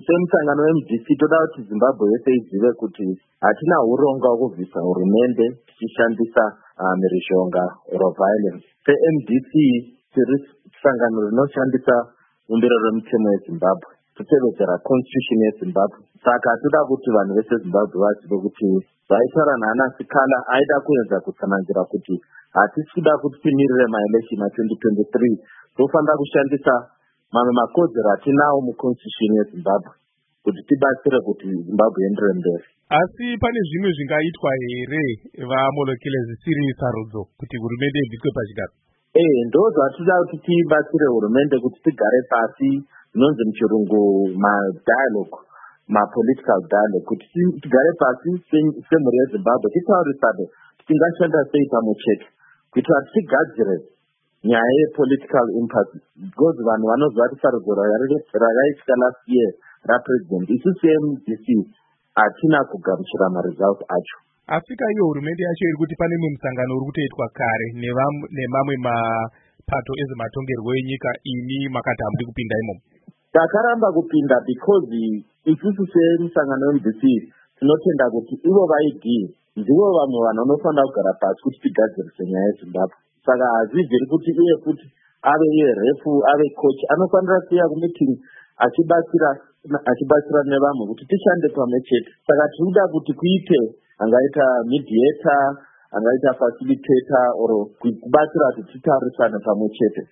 semusangano weMDC toda kuti Zimbabwe yese izive kuti hatina uronga hwekubvisa hurumende tichishandisa mhirizhonga or violence. SeMDC tiri sangano rinoshandisa bumbiro remutemo yeZimbabwe, kutevedzera constitution yeZimbabwe. Saka toda kuti vanhu vese Zimbabwe vazive kuti vaitaura naAna Sikala aida kuedza kutsanangira kuti hatisi kuda kuti timirire maelection a2023, tofanira kushandisa mamwe makodzero atinawo muconstitution yeZimbabwe kuti tibatsire kuti Zimbabwe ienderere mberi. Asi pane zvimwe zvingaitwa here vaMolokile zvisiri sarudzo kuti hurumende ibviswe pachigaro? Ndo zvatoda kuti tibatsire hurumende kuti tigare pasi, zvinonzi muchirungu madialogue, mapolitical dialogue, kuti tigare pasi semhuri yeZimbabwe titaurisane tingashanda sei pamwe chete kuitira kuti tigadzire nyaya yepolitical impasse, because vanhu vanozva kuti sarudzo rakaitwa last year rapresident isu seMDC hatina kugamuchira maresults acho. Afrika iyo hurumende yacho iri kuti pane mumwe musangano uri kutoitwa kare nemamwe mapato ezvematongerwo enyika, ini makati hamudi kupinda imomo? Takaramba kupinda because isusu semusangano weMDC tinotenda kuti ivo vaidii ndivo vamwe vanhu vanofanira kugara pasi kuti tigadzirise nyaya yeZimbabwe. Saka hazvibviri kuti iye kuti ave iye refu ave coach anofanira kuuya kumeeting achibatsira nevamwe kuti tishande pamwe chete. Saka tirikuda kuti kuite angaita mediator, angaita facilitator or kubatsira kuti titaurisane pamwe chete.